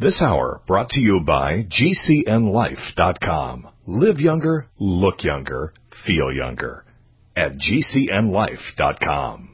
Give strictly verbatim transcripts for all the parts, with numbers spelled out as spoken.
This hour brought to you by G C N life dot com. Live younger, look younger, feel younger at G C N life dot com.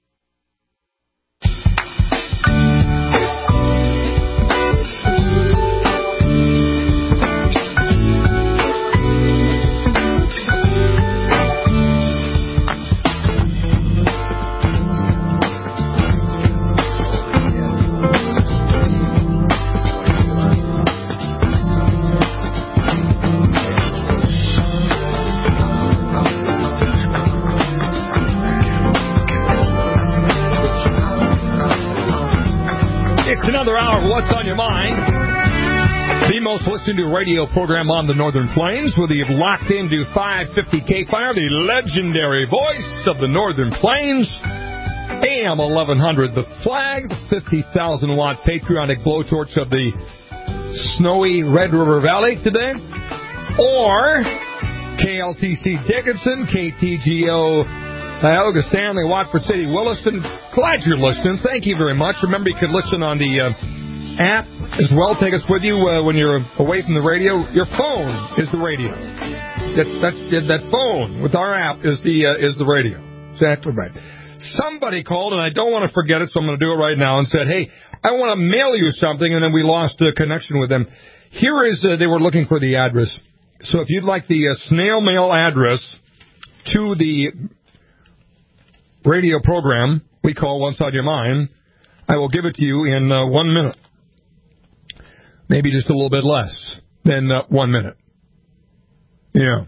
Another hour of What's on Your Mind. The most listened to radio program on the Northern Plains, whether you've locked into five fifty K Fire, the legendary voice of the Northern Plains, A M eleven hundred, the flag, the fifty thousand watt patriotic blowtorch of the snowy Red River Valley today, or K L T C Dickinson, K T G O Tioga, Stanley, Watford City, Williston. Glad you're listening. Thank you very much. Remember, you can listen on the uh, app as well. Take us with you uh, when you're away from the radio. Your phone is the radio. That, that's, that phone with our app is the uh, is the radio. Exactly right. Somebody called, and I don't want to forget it, so I'm going to do it right now, and said, hey, I want to mail you something, and then we lost uh, connection with them. Here is, uh, they were looking for the address. So if you'd like the uh, snail mail address to the radio program we call What's on Your Mind, I will give it to you in uh, one minute. Maybe just a little bit less than uh, one minute. Yeah.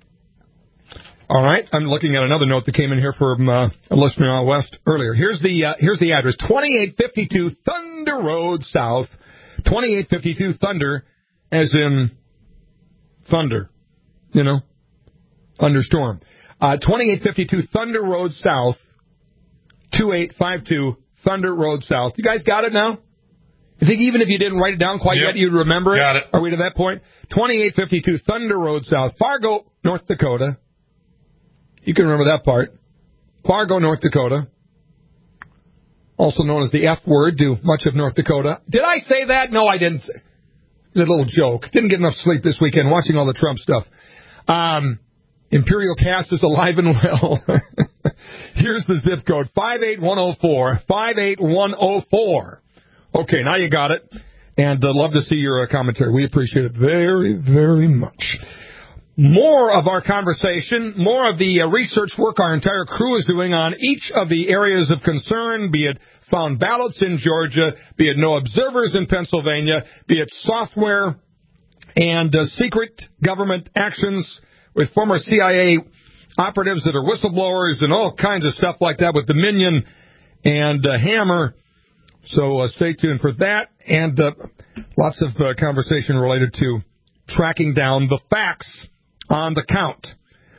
All right. I'm looking at another note that came in here from uh, a listener out west earlier. Here's the uh, here's the address: twenty-eight fifty-two Thunder Road South. twenty-eight fifty-two Thunder, as in thunder. You know, thunderstorm. Uh, twenty-eight fifty-two Thunder Road South. two eight five two Thunder Road South. You guys got it now? I think even if you didn't write it down quite yep. yet, you'd remember it. Got it. Are we to that point? twenty-eight fifty-two Thunder Road South, Fargo, North Dakota. You can remember that part. Fargo, North Dakota. Also known as the F word to much of North Dakota. Did I say that? No, I didn't. It was a little joke. Didn't get enough sleep this weekend watching all the Trump stuff. Um... Imperial Cast is alive and well. Here's the zip code, five eight one oh four. five eight one oh four. Okay, now you got it. And I'd uh, love to see your uh, commentary. We appreciate it very, very much. More of our conversation, more of the uh, research work our entire crew is doing on each of the areas of concern, be it found ballots in Georgia, be it no observers in Pennsylvania, be it software and uh, secret government actions with former C I A operatives that are whistleblowers and all kinds of stuff like that with Dominion and uh, Hammer. So uh, stay tuned for that. And uh, lots of uh, conversation related to tracking down the facts on the count.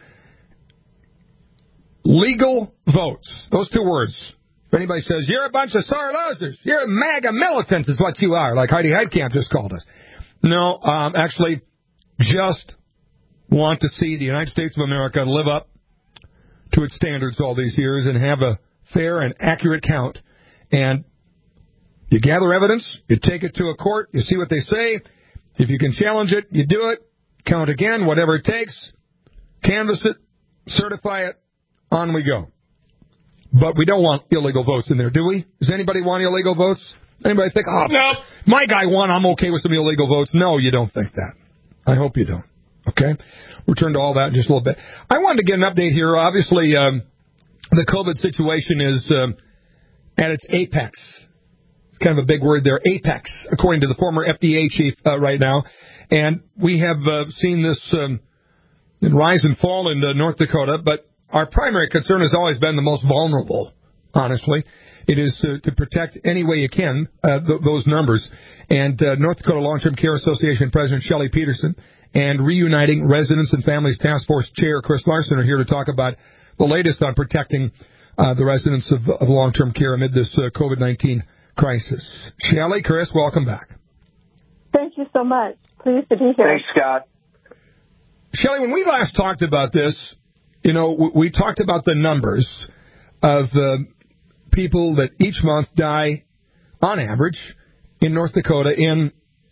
Legal votes. Those two words. If anybody says, you're a bunch of sore losers, you're a MAGA militant is what you are, like Heidi Heitkamp just called us. No, um, actually, just want to see the United States of America live up to its standards all these years and have a fair and accurate count. And you gather evidence, you take it to a court, you see what they say. If you can challenge it, you do it. Count again, whatever it takes. Canvass it, certify it, on we go. But we don't want illegal votes in there, do we? Does anybody want illegal votes? Anybody think, oh, no, my guy won, I'm okay with some illegal votes? No, you don't think that. I hope you don't. Okay? We'll turn to all that in just a little bit. I wanted to get an update here. Obviously, um, the COVID situation is um, at its apex. It's kind of a big word there, apex, according to the former F D A chief uh, right now. And we have uh, seen this um, rise and fall in uh, North Dakota, but our primary concern has always been the most vulnerable, honestly. It is uh, to protect any way you can uh, th- those numbers. And uh, North Dakota Long-Term Care Association President Shelley Peterson and Reuniting Residents and Families Task Force Chair Chris Larson are here to talk about the latest on protecting uh, the residents of, of long-term care amid this uh, COVID nineteen crisis. Shelley, Chris, welcome back. Thank you so much. Pleased to be here. Thanks, Scott. Shelley, when we last talked about this, you know, we talked about the numbers of uh, people that each month die, on average, in North Dakota in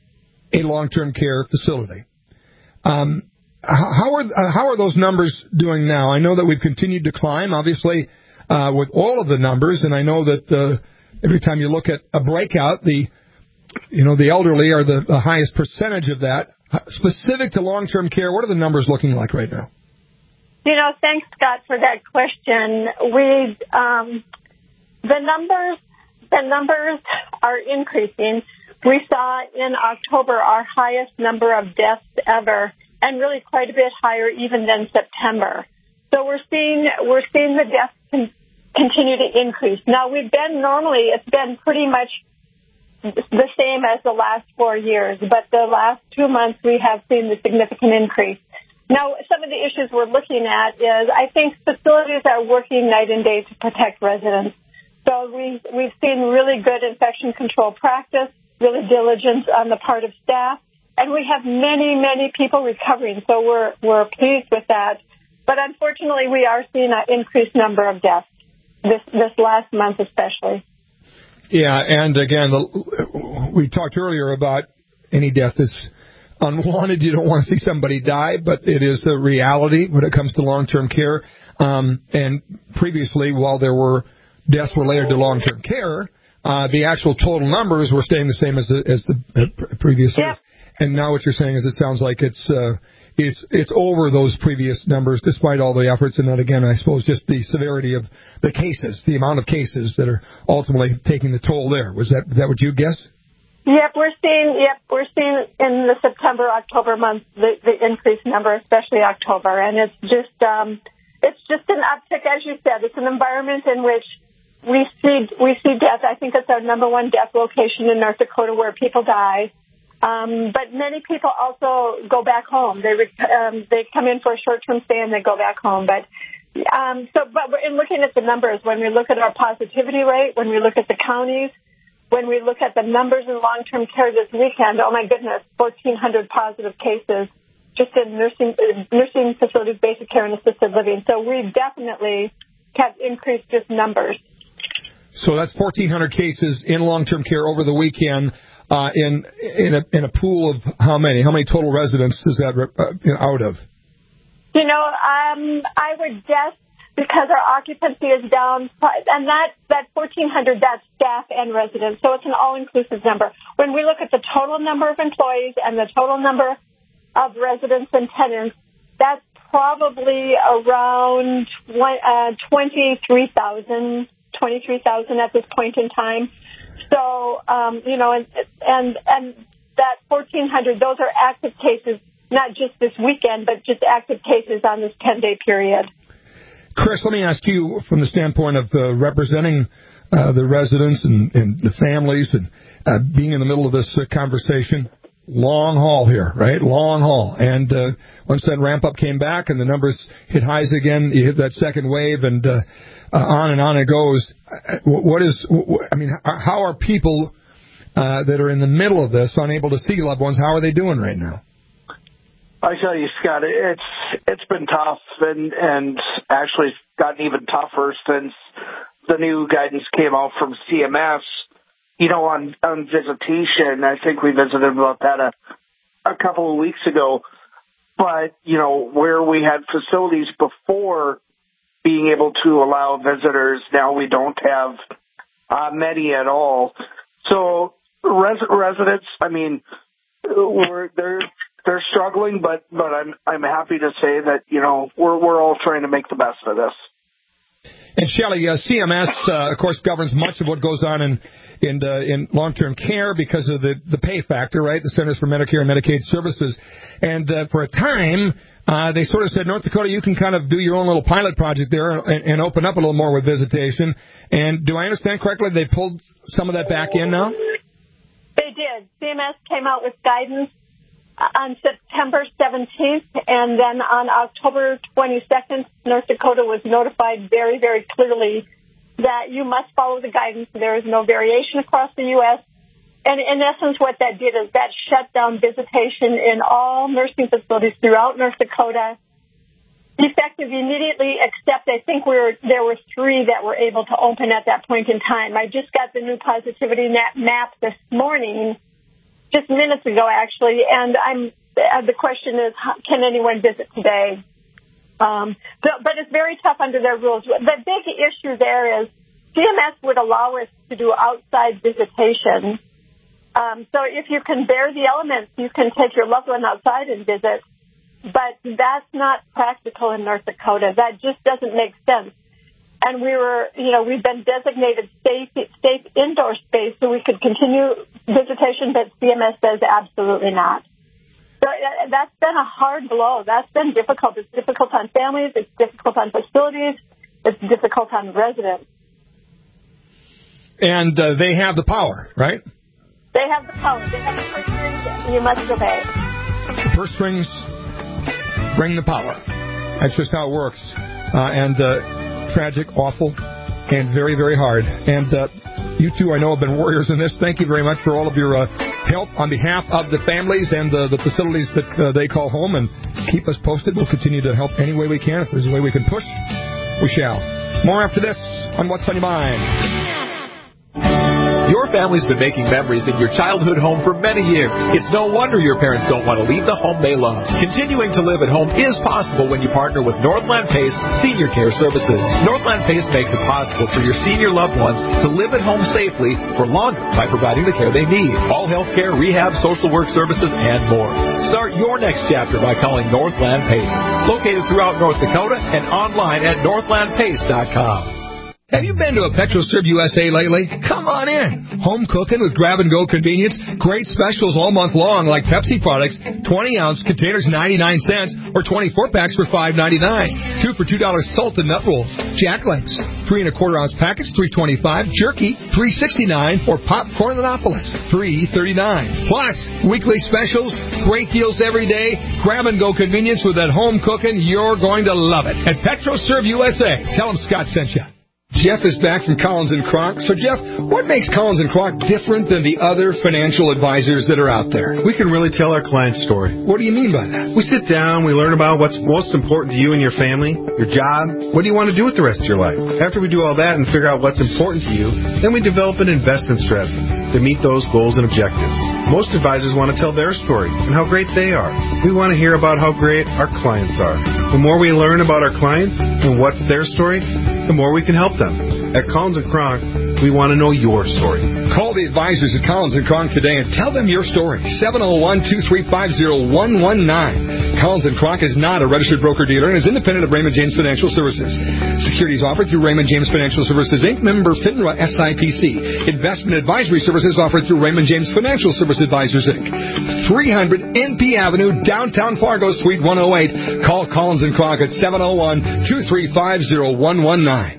a long-term care facility. Um, how are uh, how are those numbers doing now? I know that we've continued to climb, obviously, uh, with all of the numbers, and I know that uh, every time you look at a breakout, the you know the elderly are the, the highest percentage of that. Specific to long-term care, what are the numbers looking like right now? You know, thanks, Scott, for that question. We um, the numbers the numbers are increasing. We saw in October our highest number of deaths ever, and really quite a bit higher even than September. So we're seeing we're seeing the deaths con- continue to increase. Now we've been normally it's been pretty much the same as the last four years, but the last two months we have seen the significant increase. Now, some of the issues we're looking at is I think facilities are working night and day to protect residents. So we, we've seen really good infection control practice, really diligence on the part of staff, and we have many, many people recovering, so we're, we're pleased with that. But unfortunately, we are seeing an increased number of deaths this, this last month especially. Yeah, and again, the, we talked earlier about any death is unwanted. You don't want to see somebody die, but it is a reality when it comes to long-term care. Um, and previously, while there were deaths related to long-term care, uh, the actual total numbers were staying the same as the, as the uh, previous years. And now what you're saying is it sounds like it's uh, it's it's over those previous numbers, despite all the efforts. And then again, I suppose just the severity of the cases, the amount of cases that are ultimately taking the toll there. Was that is that what you guessed? Yep, we're seeing. Yep, we're seeing in the September October month the, the increased number, especially October, and it's just um, it's just an uptick, as you said. It's an environment in which we see we see death. I think it's our number one death location in North Dakota where people die. Um, but many people also go back home. They um, they come in for a short-term stay and they go back home. But um, so, but in looking at the numbers, when we look at our positivity rate, when we look at the counties, when we look at the numbers in long-term care this weekend, oh my goodness, fourteen hundred positive cases just in nursing nursing facilities, basic care, and assisted living. So we definitely have increased just numbers. So that's fourteen hundred cases in long-term care over the weekend. Uh, in in a in a pool of how many? How many total residents is that uh, out of? You know, um, I would guess because our occupancy is down, and that that fourteen hundred, that's staff and residents, so it's an all-inclusive number. When we look at the total number of employees and the total number of residents and tenants, that's probably around uh, twenty-three thousand, twenty-three thousand at this point in time. So, um, you know, and, and and that fourteen hundred, those are active cases, not just this weekend, but just active cases on this ten-day period. Chris, let me ask you from the standpoint of uh, representing uh, the residents and, and the families and uh, being in the middle of this uh, conversation, long haul here, right? Long haul. And uh, once that ramp-up came back and the numbers hit highs again, you hit that second wave and uh, uh, on and on it goes. What is, I mean, how are people uh, that are in the middle of this unable to see loved ones, how are they doing right now? I tell you, Scott, it's it's been tough and, and actually gotten even tougher since the new guidance came out from C M S. You know, on, on visitation, I think we visited about that a, a couple of weeks ago. But, you know, where we had facilities before being able to allow visitors, now we don't have uh, many at all. So res- residents, I mean, we're they're they're struggling, but but I'm I'm happy to say that, you know, we're we're all trying to make the best of this. And Shelley, uh, C M S, uh, of course, governs much of what goes on in in, uh, in long-term care because of the, the pay factor, right? The Centers for Medicare and Medicaid Services. And uh, for a time, uh, they sort of said, North Dakota, you can kind of do your own little pilot project there and, and open up a little more with visitation. And do I understand correctly they pulled some of that back in now? They did. C M S came out with guidance on September seventeenth, and then on October twenty-second, North Dakota was notified very, very clearly that you must follow the guidance. There is no variation across the U S And in essence, what that did is that shut down visitation in all nursing facilities throughout North Dakota, effective immediately, except I think we were, there were three that were able to open at that point in time. I just got the new positivity map this morning, just minutes ago, actually, and I'm. Uh, the question is, how, can anyone visit today? Um, so, but it's very tough under their rules. The big issue there is C M S would allow us to do outside visitation. Um, so if you can bear the elements, you can take your loved one outside and visit. But that's not practical in North Dakota. That just doesn't make sense. And we were, you know, we've been designated safe, safe indoor space so we could continue visitation, but C M S says absolutely not. So that's been a hard blow. That's been difficult. It's difficult on families. It's difficult on facilities. It's difficult on residents. And uh, they have the power, right? They have the power. They have the purse strings. You must obey. The purse strings bring the power. That's just how it works. Uh, and uh, tragic, awful, and very, very hard. And uh, you two, I know, have been warriors in this. Thank you very much for all of your uh, help on behalf of the families and uh, the facilities that uh, they call home. And keep us posted. We'll continue to help any way we can. If there's a way we can push, we shall. More after this on What's on Your Mind. Your family's been making memories in your childhood home for many years. It's no wonder your parents don't want to leave the home they love. Continuing to live at home is possible when you partner with Northland Pace Senior Care Services. Northland Pace makes it possible for your senior loved ones to live at home safely for longer by providing the care they need. All health care, rehab, social work services, and more. Start your next chapter by calling Northland Pace. Located throughout North Dakota and online at northland pace dot com. Have you been to a PetroServe U S A lately? Come on in. Home cooking with grab-and-go convenience. Great specials all month long, like Pepsi products, twenty-ounce containers, ninety-nine cents, or twenty-four packs for five ninety-nine. Two for two dollars salt and nut rolls. Jack legs, three and a quarter ounce package, three twenty-five. Jerky, three sixty-nine, or popcorn Annapolis, three thirty-nine. Plus, weekly specials, great deals every day. Grab-and-go convenience with that home cooking. You're going to love it at PetroServe U S A. Tell them Scott sent you. Jeff is back from Collins and Kronk. So, Jeff, what makes Collins and Kronk different than the other financial advisors that are out there? We can really tell our client's story. What do you mean by that? We sit down, we learn about what's most important to you and your family, your job, what do you want to do with the rest of your life. After we do all that and figure out what's important to you, then we develop an investment strategy to meet those goals and objectives. Most advisors want to tell their story and how great they are. We want to hear about how great our clients are. The more we learn about our clients and what's their story, the more we can help them. At Collins and Kronk, we want to know your story. Call the advisors at Collins and Kronk today and tell them your story. seven oh one, two three five, oh one one nine. Collins and Kronk is not a registered broker-dealer and is independent of Raymond James Financial Services. Securities offered through Raymond James Financial Services, Incorporated. Member FINRA S I P C. Investment advisory services offered through Raymond James Financial Service Advisors, Incorporated. three hundred N P Avenue, downtown Fargo, Suite one oh eight. Call Collins and Kronk at seven oh one, two three five, oh one one nine.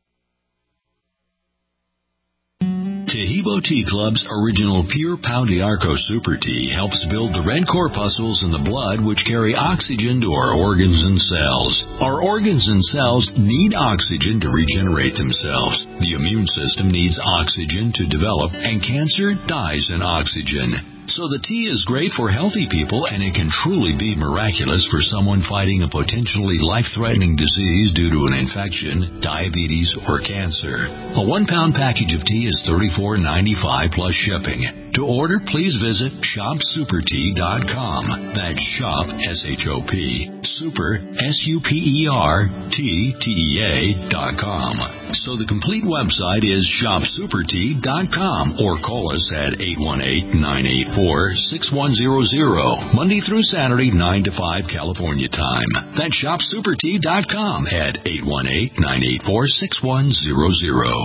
Taheebo Tea Club's original Pure Pau d'Arco Super Tea helps build the red corpuscles in the blood which carry oxygen to our organs and cells. Our organs and cells need oxygen to regenerate themselves. The immune system needs oxygen to develop, and cancer dies in oxygen. So the tea is great for healthy people, and it can truly be miraculous for someone fighting a potentially life-threatening disease due to an infection, diabetes, or cancer. A one-pound package of tea is thirty-four ninety-five plus shipping. To order, please visit shop super tea dot com. That's shop, S H O P, super, S U P E R, T, T E A dot com. So the complete website is shop super tea dot com, or call us at eight one eight, nine eight four, six one zero zero, Monday through Saturday, nine to five California time. That's shop super tea dot com at eight one eight, nine eight four, six one zero zero.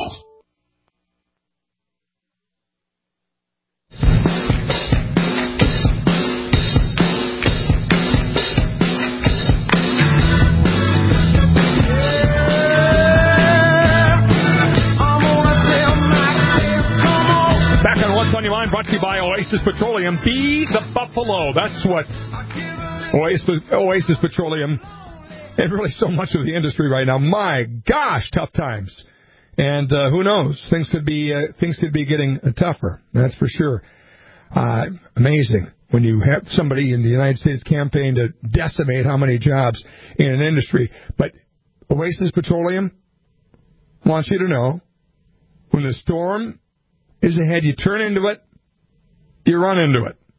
On Your Mind, brought to you by Oasis Petroleum. Be the Buffalo. That's what Oasis, Oasis Petroleum, and really so much of the industry right now. My gosh, tough times. And uh, who knows? Things could be uh, things could be getting tougher. That's for sure. Uh, amazing when you have somebody in the United States campaign to decimate how many jobs in an industry. But Oasis Petroleum wants you to know, when the storm is ahead, you turn into it, you run into it.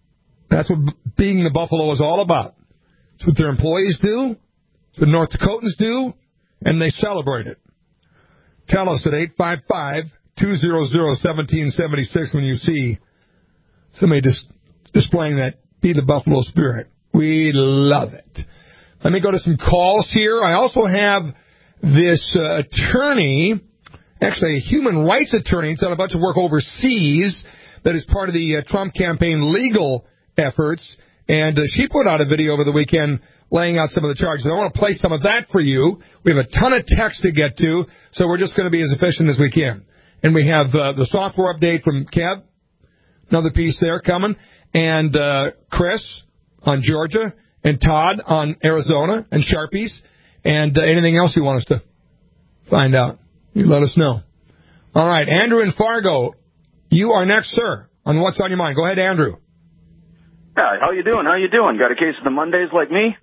That's what being the Buffalo is all about. It's what their employees do. It's what North Dakotans do. And they celebrate it. Tell us at eight five five, two hundred, seventeen seventy-six when you see somebody dis- displaying that Be the Buffalo spirit. We love it. Let me go to some calls here. I also have this uh, attorney, actually a human rights attorney, who's done a bunch of work overseas that is part of the uh, Trump campaign legal efforts. And uh, she put out a video over the weekend laying out some of the charges. I want to play some of that for you. We have a ton of text to get to, so we're just going to be as efficient as we can. And we have uh, the software update from Kev, another piece there coming, and uh, Chris on Georgia, and Todd on Arizona, and Sharpies, and uh, anything else you want us to find out. You let us know. All right, Andrew in Fargo, you are next, sir, on What's on Your Mind. Go ahead, Andrew. Yeah, how you doing? How you doing? Got a case of the Mondays like me?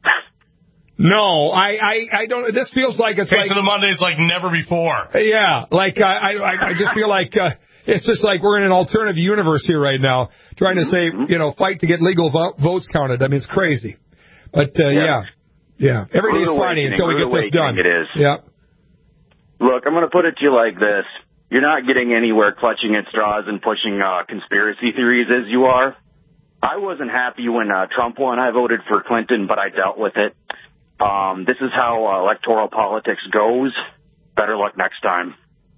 No, I, I, I don't. This feels like it's case like of the Mondays like never before. Yeah, like I, I, I just feel like uh, it's just like we're in an alternative universe here right now, trying to say, you know, fight to get legal vo- votes counted. I mean, it's crazy. But uh, yeah, yeah, every day's Friday until we get this done. It is. Yeah. Look, I'm going to put it to you like this: you're not getting anywhere clutching at straws and pushing uh, conspiracy theories as you are. I wasn't happy when uh, Trump won. I voted for Clinton, but I dealt with it. Um, this is how uh, electoral politics goes. Better luck next time.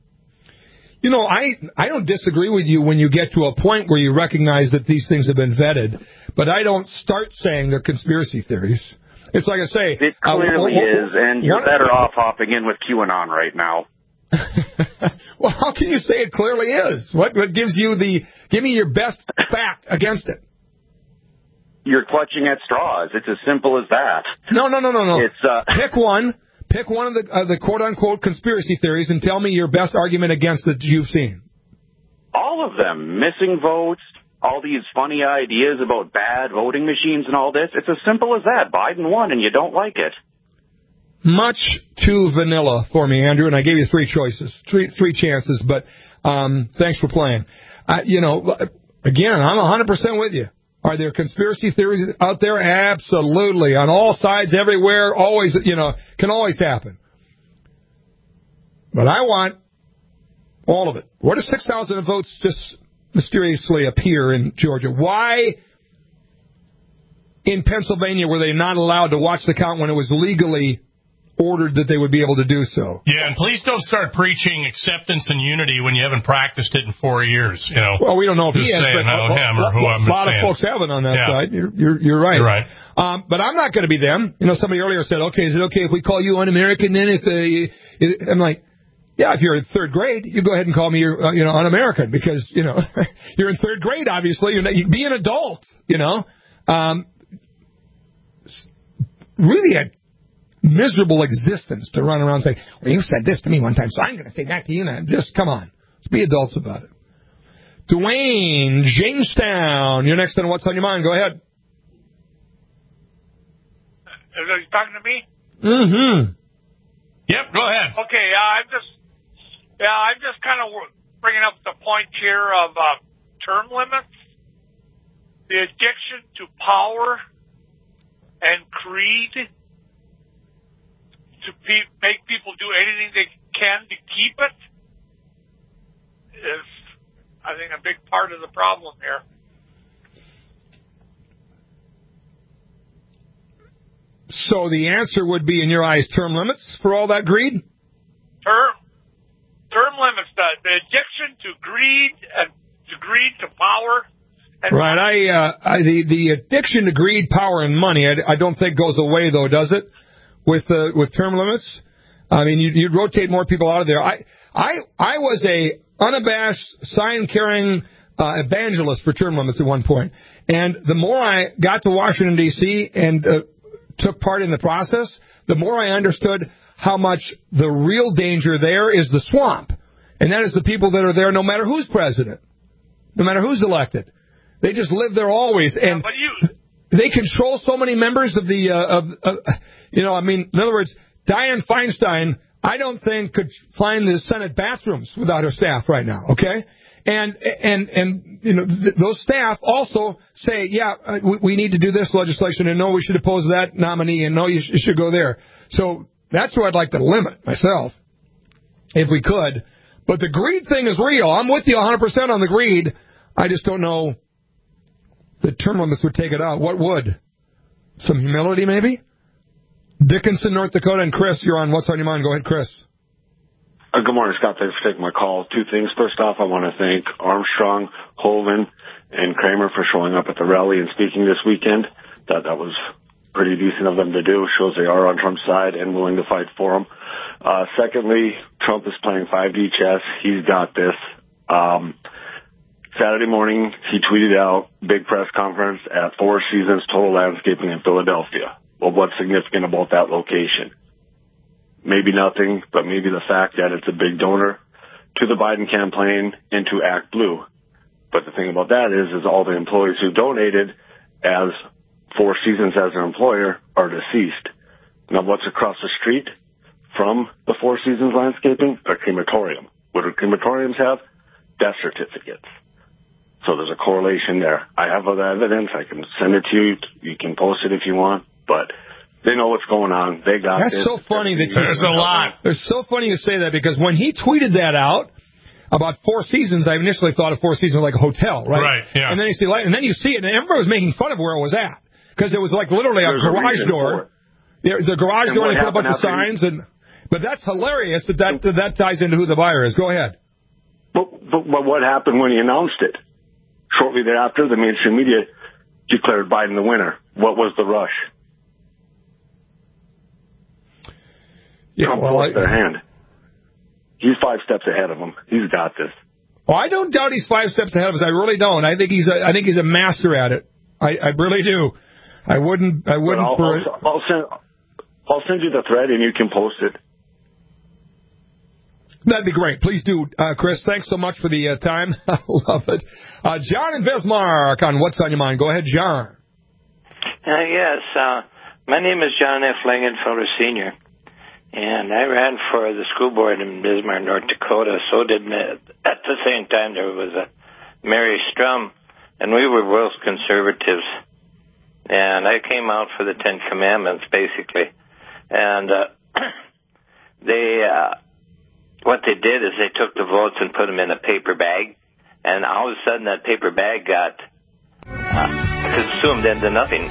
You know, I, I don't disagree with you when you get to a point where you recognize that these things have been vetted, but I don't start saying they're conspiracy theories. It's like I say. It clearly uh, is, and you're better off hopping in with QAnon right now. Well, how can you say it clearly is? What, what gives you the, give me your best fact against it? You're clutching at straws. It's as simple as that. No, no, no, no, no. It's, uh, Pick one. Pick one of the uh, the quote-unquote conspiracy theories and tell me your best argument against it you've seen. All of them. Missing votes, all these funny ideas about bad voting machines and all this. It's as simple as that. Biden won and you don't like it. Much too vanilla for me, Andrew, and I gave you three choices, three, three chances, but um, thanks for playing. Uh, you know, again, I'm one hundred percent with you. Are there conspiracy theories out there? Absolutely. On all sides, everywhere, always, you know, can always happen. But I want all of it. Where do six thousand votes just mysteriously appear in Georgia? Why in Pennsylvania were they not allowed to watch the count when it was legally ordered that they would be able to do so? Yeah, and please don't start preaching acceptance and unity when you haven't practiced it in four years. You know. Well, we don't know if Just he has, saying, but I don't a, him or who a, I'm a lot saying. of folks haven't on that yeah. side. You're, you're, you're right. You're right. Um, but I'm not going to be them. You know, somebody earlier said, "Okay, is it okay if we call you un-American?" Then if uh, I'm like, "Yeah, if you're in third grade, you go ahead and call me, uh, you know, un-American because you know you're in third grade. Obviously, you're not, you be an adult. You know, um, really a miserable existence to run around and say, well, you said this to me one time, so I'm going to say that to you now. Just come on. Let's be adults about it. Dwayne, Jamestown, you're next on What's on Your Mind. Go ahead. Are you talking to me? Mm-hmm. Yep, go ahead. Okay, uh, I'm just, yeah, I'm just kind of bringing up the point here of uh, term limits, the addiction to power and greed to pe- make people do anything they can to keep it is, I think, a big part of the problem here. So the answer would be, in your eyes, term limits for all that greed? Term, term limits, the, the addiction to greed and to greed to power. And right. I, uh, I the the addiction to greed, power, and money, I, I don't think goes away though, does it? With uh, with term limits, I mean, you'd, you'd rotate more people out of there. I I I was a unabashed, sign-carrying uh, evangelist for term limits at one point, and the more I got to Washington D C and uh, took part in the process, the more I understood how much the real danger there is the swamp, and that is the people that are there, no matter who's president, no matter who's elected, they just live there always, and. Yeah, but you- They control so many members of the, uh, of, uh, you know, I mean, in other words, Dianne Feinstein, I don't think could find the Senate bathrooms without her staff right now, okay? And and and you know th- those staff also say, yeah, uh, we, we need to do this legislation, and no, we should oppose that nominee, and no, you, sh- you should go there. So that's where I'd like to limit myself, if we could. But the greed thing is real. I'm with you one hundred percent on the greed. I just don't know the term limits would take it out. What would? Some humility, maybe? Dickinson, North Dakota, and Chris, you're on What's on Your Mind. Go ahead, Chris. Uh, good morning, Scott. Thanks for taking my call. Two things. First off, I want to thank Armstrong, Holden, and Kramer for showing up at the rally and speaking this weekend. That that was pretty decent of them to do. Shows they are on Trump's side and willing to fight for him. Uh, secondly, Trump is playing five D chess. He's got this. Um, Saturday morning, he tweeted out big press conference at Four Seasons Total Landscaping in Philadelphia. Well, what's significant about that location? Maybe nothing, but maybe the fact that it's a big donor to the Biden campaign and to Act Blue. But the thing about that is, is all the employees who donated as Four Seasons as an employer are deceased. Now, what's across the street from the Four Seasons Landscaping? A crematorium. What do crematoriums have? Death certificates. So there's a correlation there. I have other evidence. I can send it to you. You can post it if you want, but they know what's going on. They got That's this. so funny that you, There's a lot. It's so funny you say that, because when he tweeted that out about Four Seasons, I initially thought of Four Seasons like a hotel, right? Right, yeah. And then you see, and then you see it, and everybody was making fun of where it was at, because it was like literally a There's a garage reason door. for it. There- The garage And door, what and they put a bunch of happened signs, and but that's hilarious that that, that ties into who the buyer is. Go ahead. But, but, but what happened when he announced it? Shortly thereafter, the mainstream media declared Biden the winner. What was the rush? Yeah, Trump well, forced I- their hand. He's five steps ahead of them. He's got this. Well, I don't doubt he's five steps ahead of us. I really don't. I think he's a, I think he's a master at it. I, I really do. I wouldn't. I wouldn't. I'll, for, I'll, I'll send. I'll send you the thread, and you can post it. That'd be great. Please do, uh, Chris. Thanks so much for the uh, time. I love it. Uh, John in Bismarck on What's on Your Mind. Go ahead, John. Uh, yes, uh, my name is John F. Langenfelder Senior, and I ran for the school board in Bismarck, North Dakota. So did Ma- at the same time there was a Mary Strum, and we were both conservatives. And I came out for the Ten Commandments, basically. And uh, they, uh, what they did is they took the votes and put them in a paper bag, and all of a sudden that paper bag got uh, consumed into nothing.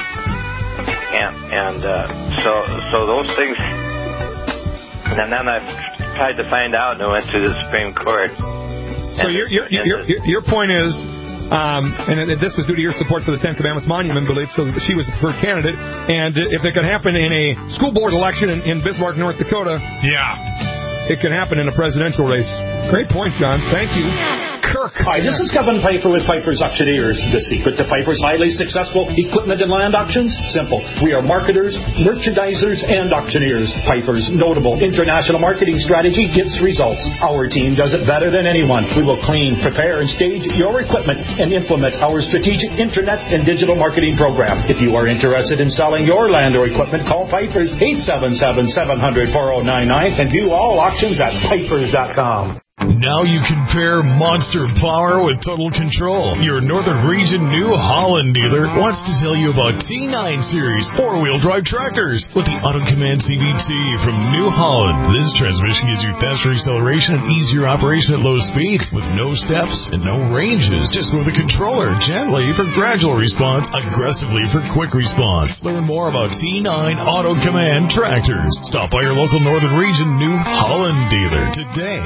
And, and uh, so, so those things. And then I tried to find out, and I went to the Supreme Court. So your your your, your, your point is, um, and this was due to your support for the Ten Commandments Monument, I believe, so she was the preferred candidate. And if it could happen in a school board election in, in Bismarck, North Dakota, yeah, it can happen in a presidential race. Great point, John. Thank you. Kirk. Hi, this is Kevin Piper with Piper's Auctioneers. The secret to Piper's highly successful equipment and land auctions? Simple. We are marketers, merchandisers, and auctioneers. Piper's notable international marketing strategy gets results. Our team does it better than anyone. We will clean, prepare, and stage your equipment and implement our strategic internet and digital marketing program. If you are interested in selling your land or equipment, call Piper's eight seven seven, seven hundred, four oh nine nine and view all auctions at pipers dot com. Now you can pair monster power with total control. Your Northern Region New Holland dealer wants to tell you about T nine Series four-wheel drive tractors with the Auto Command C V T from New Holland. This transmission gives you faster acceleration and easier operation at low speeds with no steps and no ranges. Just with a controller, gently for gradual response, aggressively for quick response. Learn more about T nine Auto Command tractors. Stop by your local Northern Region New Holland dealer today.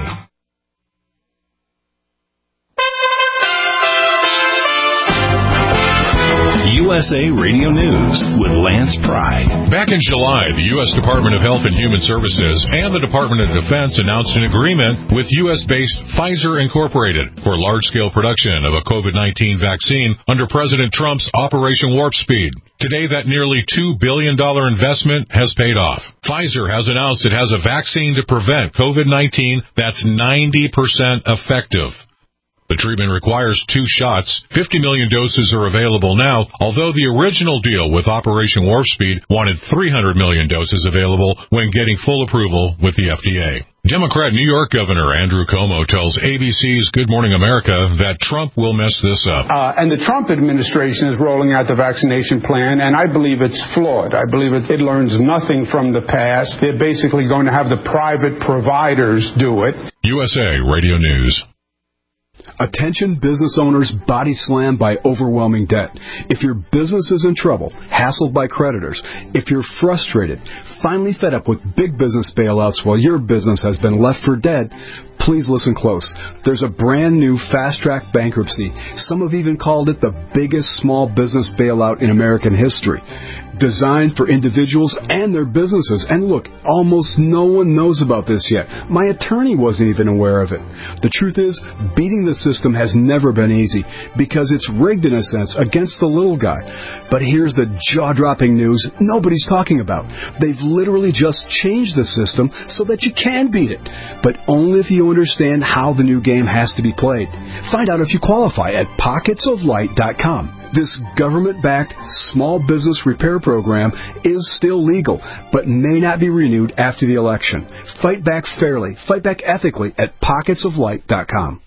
U S A Radio News with Lance Pride. Back in July, the U S Department of Health and Human Services and the Department of Defense announced an agreement with U S-based Pfizer Incorporated for large-scale production of a COVID nineteen vaccine under President Trump's Operation Warp Speed. Today, that nearly two billion dollars investment has paid off. Pfizer has announced it has a vaccine to prevent COVID nineteen that's ninety percent effective. The treatment requires two shots. fifty million doses are available now, although the original deal with Operation Warp Speed wanted three hundred million doses available when getting full approval with the F D A. Democrat New York Governor Andrew Cuomo tells A B C's Good Morning America that Trump will mess this up. Uh, and the Trump administration is rolling out the vaccination plan, and I believe it's flawed. I believe it, it learns nothing from the past. They're basically going to have the private providers do it. U S A Radio News. Attention business owners body slammed by overwhelming debt. If your business is in trouble, hassled by creditors, if you're frustrated, finally fed up with big business bailouts while your business has been left for dead, please listen close. There's a brand new fast-track bankruptcy. Some have even called it the biggest small business bailout in American history. Designed for individuals and their businesses. And look, almost no one knows about this yet. My attorney wasn't even aware of it. The truth is, beating the system has never been easy because it's rigged in a sense against the little guy. But here's the jaw-dropping news nobody's talking about. They've literally just changed the system so that you can beat it, but only if you understand how the new game has to be played. Find out if you qualify at pockets of light dot com. This government-backed small business repair program is still legal, but may not be renewed after the election. Fight back fairly, fight back ethically at pockets of light dot com.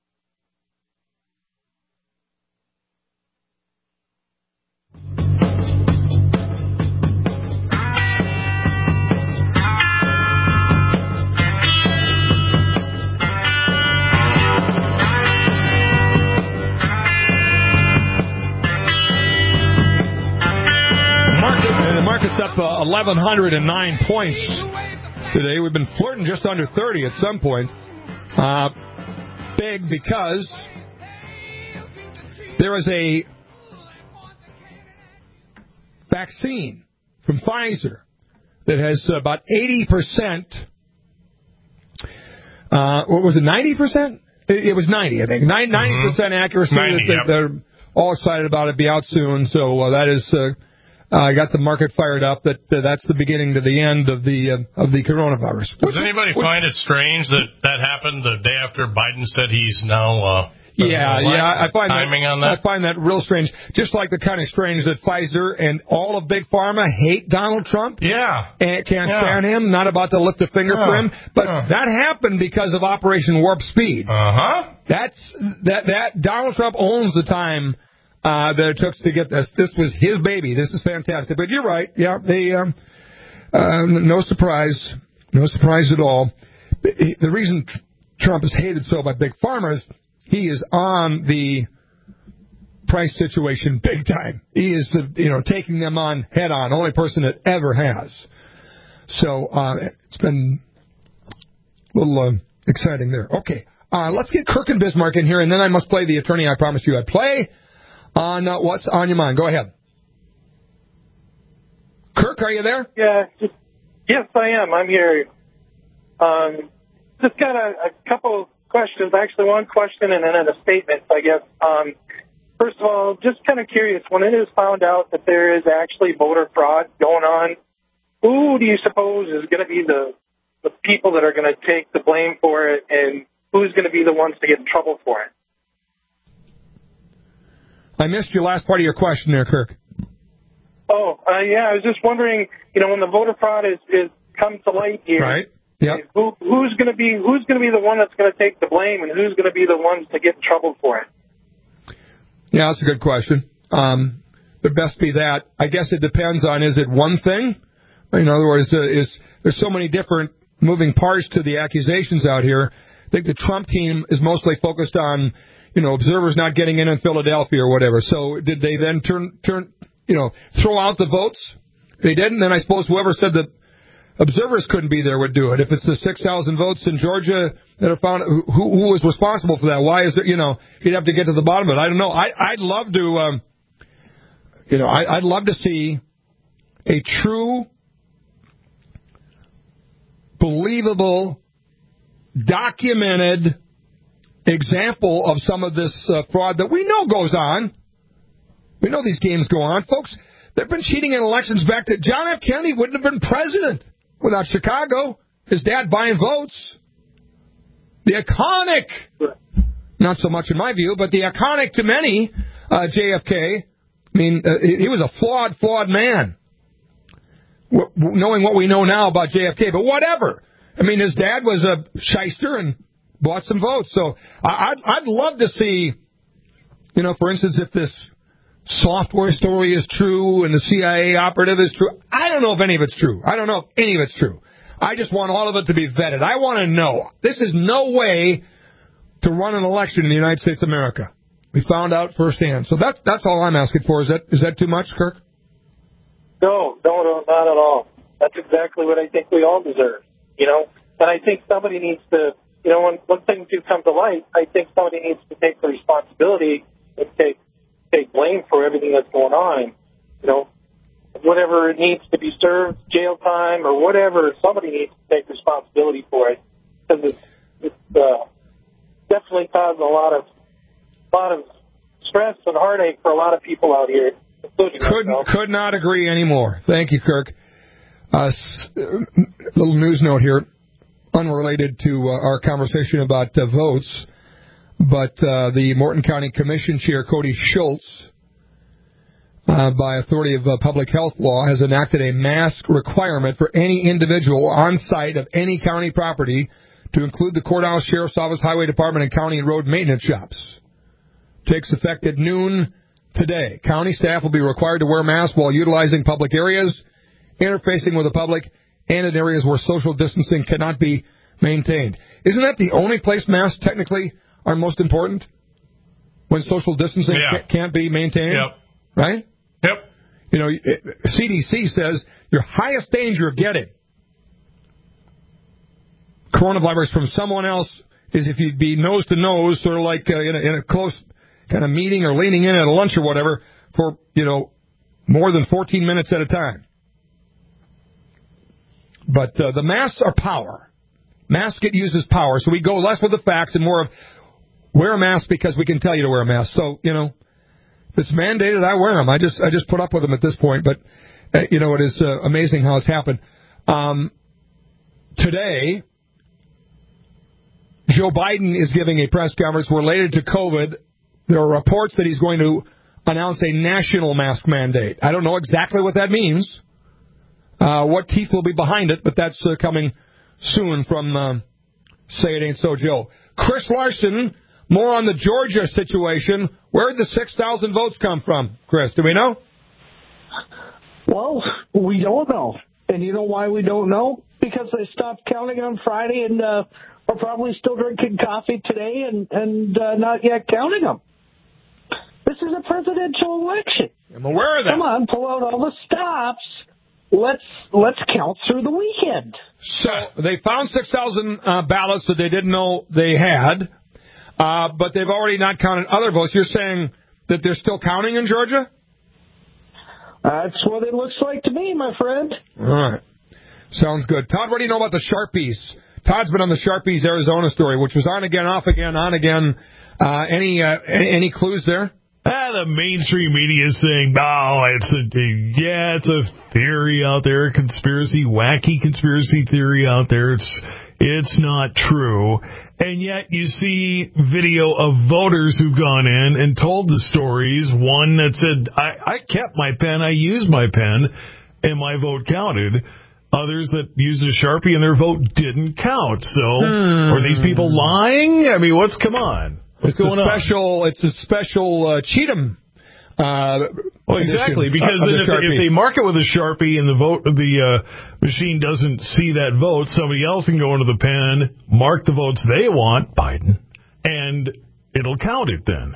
Market's up uh, eleven oh nine points today. We've been flirting just under thirty at some point. Uh, big because there is a vaccine from Pfizer that has about eighty percent. Uh, what was it, ninety percent? It, it was ninety, I think. ninety percent mm-hmm. accuracy. ninety, they're, yep. they're all excited about it. Be out soon. So uh, that is... Uh, I uh, got the market fired up. That uh, that's the beginning to the end of the uh, of the coronavirus. Does anybody what, find it strange that that happened the day after Biden said he's now? Uh, yeah, yeah. I find timing that, on that. I find that real strange. Just like the kind of strange that Pfizer and all of Big Pharma hate Donald Trump. Yeah, and can't yeah. stand him. Not about to lift a finger yeah. for him. But yeah. that happened because of Operation Warp Speed. Uh huh. That's that that Donald Trump owns the time. Uh, that it took to get this. This was his baby. This is fantastic. But you're right. Yeah, they, um, uh, no surprise. No surprise at all. The reason Trump is hated so by Big Pharma is he is on the price situation big time. He is, uh, you know, taking them on head on. Only person that ever has. So, uh, it's been a little, uh, exciting there. Okay. Uh, let's get Kirk and Bismarck in here, and then I must play the attorney I promised you I'd play. On uh, what's on your mind. Go ahead. Kirk, are you there? Yeah. Just, yes, I am. I'm here. Um, just got a, a couple questions. Actually, one question and then a statement, I guess. Um, first of all, just kind of curious, when it is found out that there is actually voter fraud going on, who do you suppose is going to be the, the people that are going to take the blame for it, and who's going to be the ones to get in trouble for it? I missed your last part of your question there, Kirk. Oh, uh, yeah, I was just wondering, you know, when the voter fraud is, is comes to light here, right? Yep. Who, who's going to be who's going to be the one that's going to take the blame, and who's going to be the ones to get in trouble for it? Yeah, that's a good question. Um, the best be that. I guess it depends on, is it one thing? In other words, uh, is there's so many different moving parts to the accusations out here. I think the Trump team is mostly focused on, you know, observers not getting in in Philadelphia or whatever. So did they then turn, turn, you know, throw out the votes? They didn't. Then I suppose whoever said that observers couldn't be there would do it. If it's the six thousand votes in Georgia that are found, who, who was responsible for that? Why is it, you know, you'd have to get to the bottom of it. I don't know. I, I'd love to, um, you know, I, I'd love to see a true, believable, documented example of some of this uh, fraud that we know goes on. We know these games go on. Folks, they've been cheating in elections back to John F. Kennedy wouldn't have been president without Chicago. His dad buying votes. The iconic, not so much in my view, but the iconic to many, uh, J F K. I mean, uh, he was a flawed, flawed man. W- knowing what we know now about J F K, but whatever. I mean, his dad was a shyster and bought some votes. So I'd, I'd love to see, you know, for instance, if this software story is true and the C I A operative is true. I don't know if any of it's true. I don't know if any of it's true. I just want all of it to be vetted. I want to know. This is no way to run an election in the United States of America. We found out firsthand. So that's that's all I'm asking for. Is that is that too much, Kirk? No, no, no, not at all. That's exactly what I think we all deserve, you know. And I think somebody needs to, you know, when, when things do come to light, I think somebody needs to take the responsibility and take take blame for everything that's going on. You know, whatever needs to be served, jail time or whatever, somebody needs to take responsibility for it, because it's, it's uh, definitely causing a lot of a lot of stress and heartache for a lot of people out here, including Could myself. could not agree anymore. Thank you, Kirk. Uh, s- little news note here, unrelated to uh, our conversation about uh, votes, but uh, the Morton County Commission Chair, Cody Schultz, uh, by authority of uh, public health law, has enacted a mask requirement for any individual on site of any county property to include the courthouse, sheriff's office, highway department, and county and road maintenance shops. Takes effect at noon today. County staff will be required to wear masks while utilizing public areas, interfacing with the public, and in areas where social distancing cannot be maintained. Isn't that the only place masks technically are most important? When social distancing yeah. can't be maintained? Yep. Right? Yep. You know, C D C says your highest danger of getting coronavirus from someone else is if you'd be nose to nose, sort of like uh, in, a, in a close kind of meeting or leaning in at a lunch or whatever for, you know, more than fourteen minutes at a time. But uh, the masks are power. Masks get used as power, so we go less with the facts and more of wear a mask because we can tell you to wear a mask. So, you know, if it's mandated, I wear them. I just I just put up with them at this point. But, uh, you know, it is uh, amazing how it's happened. Um, today, Joe Biden is giving a press conference related to COVID. There are reports that he's going to announce a national mask mandate. I don't know exactly what that means, uh, what teeth will be behind it, but that's uh, coming soon from um, Say It Ain't So Joe. Chris Larson, more on the Georgia situation. Where did the six thousand votes come from, Chris? Do we know? Well, we don't know. And you know why we don't know? Because they stopped counting on Friday and uh, are probably still drinking coffee today and, and uh, not yet counting them. This is a presidential election. I'm aware of that. Come on, pull out all the stops. Let's let's count through the weekend. So they found six thousand uh, ballots that they didn't know they had, uh, but they've already not counted other votes. You're saying that they're still counting in Georgia? That's what it looks like to me, my friend. All right. Sounds good. Todd, what do you know about the Sharpies? Todd's been on the Sharpies Arizona story, which was on again, off again, on again. Uh, any, uh, any any clues there? Ah, the mainstream media is saying, oh, it's a, yeah, it's a theory out there, a conspiracy, wacky conspiracy theory out there. It's, it's not true. And yet you see video of voters who've gone in and told the stories. One that said, I, I kept my pen, I used my pen, and my vote counted. Others that used a Sharpie and their vote didn't count. So, hmm. are these people lying? I mean, what's, come on. What's it's going a special, on? It's a special uh, Cheatham. Uh, well, exactly, because then if, if they mark it with a Sharpie and the vote, the uh, machine doesn't see that vote, somebody else can go into the pen, mark the votes they want, Biden, and it'll count it then.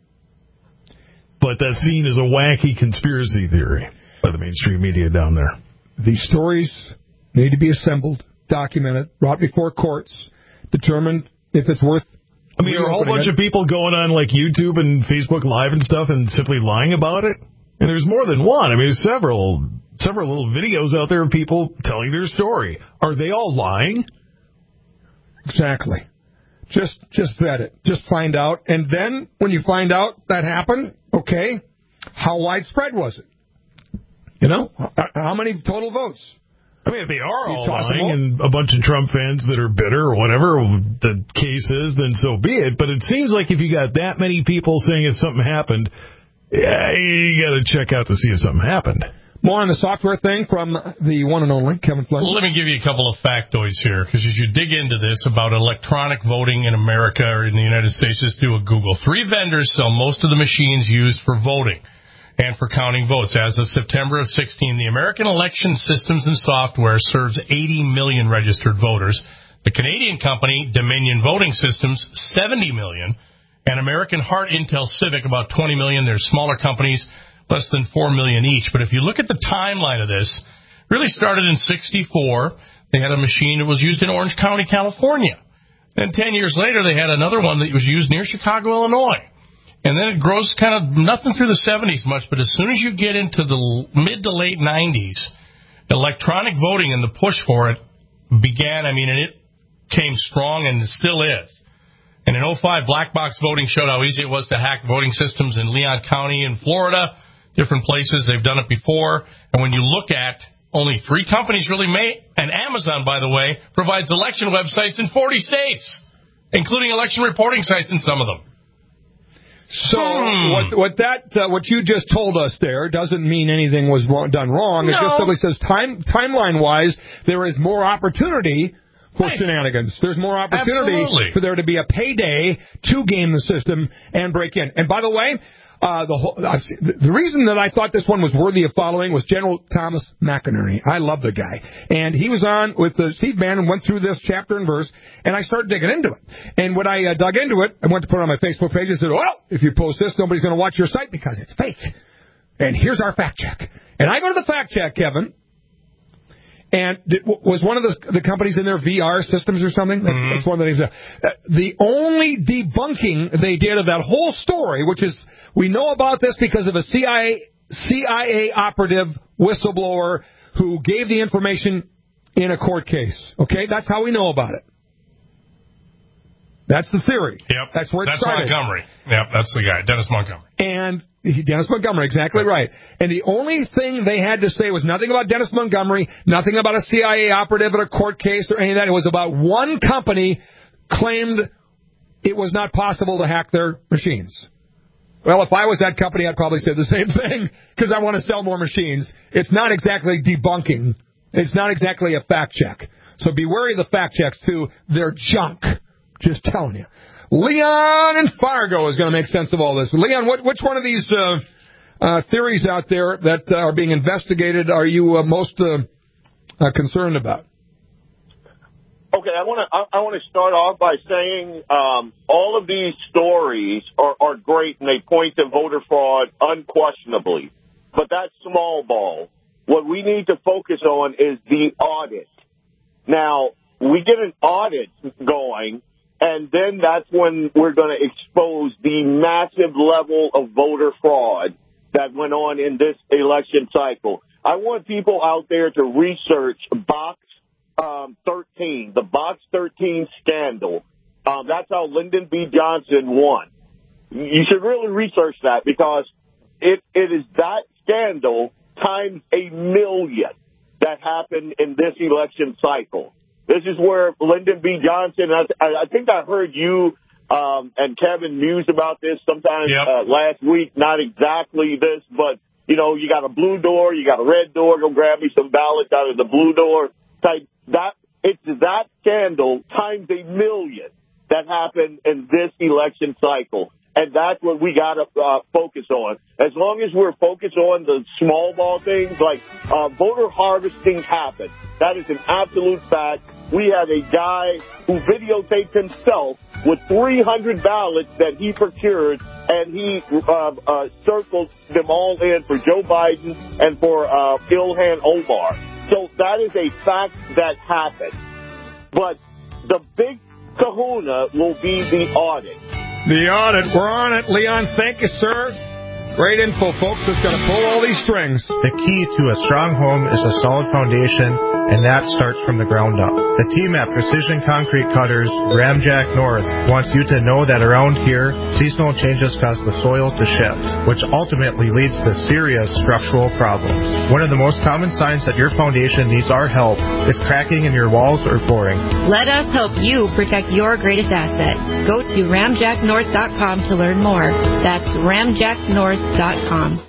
But that's seen as a wacky conspiracy theory by the mainstream media down there. These stories need to be assembled, documented, brought before courts, determined if it's worth. I mean, are a whole bunch it. of people going on like YouTube and Facebook Live and stuff and simply lying about it? And there's more than one. I mean, there's several several little videos out there of people telling their story. Are they all lying? Exactly. Just just vet it. Just find out. And then when you find out that happened, okay, how widespread was it? You know, how many total votes? I mean, if they are all lying and a bunch of Trump fans that are bitter or whatever the case is, then so be it. But it seems like if you got that many people saying if something happened, yeah, you got to check out to see if something happened. More on the software thing from the one and only Kevin Flynn. Well, let me give you a couple of factoids here, because as you dig into this about electronic voting in America or in the United States, just do a Google. Three vendors sell most of the machines used for voting and for counting votes. As of September of sixteen, the American Election Systems and Software serves eighty million registered voters. The Canadian company, Dominion Voting Systems, seventy million, and American Heart Intel Civic, about twenty million. They're smaller companies, less than four million each. But if you look at the timeline of this, really started in sixty-four. They had a machine that was used in Orange County, California. Then ten years later, they had another one that was used near Chicago, Illinois. And then it grows kind of nothing through the seventies much, but as soon as you get into the mid to late nineties, electronic voting and the push for it began. I mean, and it came strong and it still is. And in oh five, black box voting showed how easy it was to hack voting systems in Leon County in Florida, different places. They've done it before. And when you look at only three companies really made, and Amazon, by the way, provides election websites in forty states, including election reporting sites in some of them. So hmm. what what that uh, what you just told us there doesn't mean anything was wrong, done wrong. No. It just simply says time timeline wise there is more opportunity for right. shenanigans. There's more opportunity Absolutely. for there to be a payday to game the system and break in. And by the way, uh, the whole, the reason that I thought this one was worthy of following was General Thomas McInerney. I love the guy. And he was on with the Steve Bannon and went through this chapter and verse, and I started digging into it. And when I uh, dug into it, I went to put it on my Facebook page and said, well, if you post this, nobody's going to watch your site because it's fake. And here's our fact check. And I go to the fact check, Kevin. And did, was one of the, the companies in their V R systems or something? Mm-hmm. That's one of the names. Uh, the only debunking they did of that whole story, which is, we know about this because of a C I A, C I A operative whistleblower who gave the information in a court case. Okay? That's how we know about it. That's the theory. Yep. That's where it that's started. Montgomery. Yep, that's the guy, Dennis Montgomery. And Dennis Montgomery, exactly right. And the only thing they had to say was nothing about Dennis Montgomery, nothing about a C I A operative in a court case or any of that. It was about one company claimed it was not possible to hack their machines. Well, if I was that company, I'd probably say the same thing because I want to sell more machines. It's not exactly debunking. It's not exactly a fact check. So be wary of the fact checks, too. They're junk. Just telling you. Leon and Fargo is going to make sense of all this. Leon, what, which one of these uh, uh, theories out there that uh, are being investigated are you uh, most uh, uh, concerned about? Okay, I want to I, I want to start off by saying um, all of these stories are, are great and they point to voter fraud unquestionably, but that's small ball. What we need to focus on is the audit. Now, we get an audit going, and then that's when we're going to expose the massive level of voter fraud that went on in this election cycle. I want people out there to research Box um, thirteen, the Box thirteen scandal. Um, that's how Lyndon B. Johnson won. You should really research that because it, it is that scandal times a million that happened in this election cycle. This is where Lyndon B. Johnson, I, I think I heard you um, and Kevin muse about this sometime yep. uh, last week. Not exactly this, but, you know, you got a blue door, you got a red door, go grab me some ballots out of the blue door type. That, it's that scandal times a million that happened in this election cycle. And that's what we got to uh, focus on. As long as we're focused on the small ball things, like uh, voter harvesting happened. That is an absolute fact. We have a guy who videotaped himself with three hundred ballots that he procured, and he uh, uh, circled them all in for Joe Biden and for uh, Ilhan Omar. So that is a fact that happened. But the big kahuna will be the audit. The audit. We're on it. Leon, thank you, sir. Great info, folks. That's going to pull all these strings. The key to a strong home is a solid foundation, and that starts from the ground up. The team at Precision Concrete Cutters, Ramjack North, wants you to know that around here, seasonal changes cause the soil to shift, which ultimately leads to serious structural problems. One of the most common signs that your foundation needs our help is cracking in your walls or flooring. Let us help you protect your greatest asset. Go to ramjack north dot com to learn more. That's ramjack north dot com.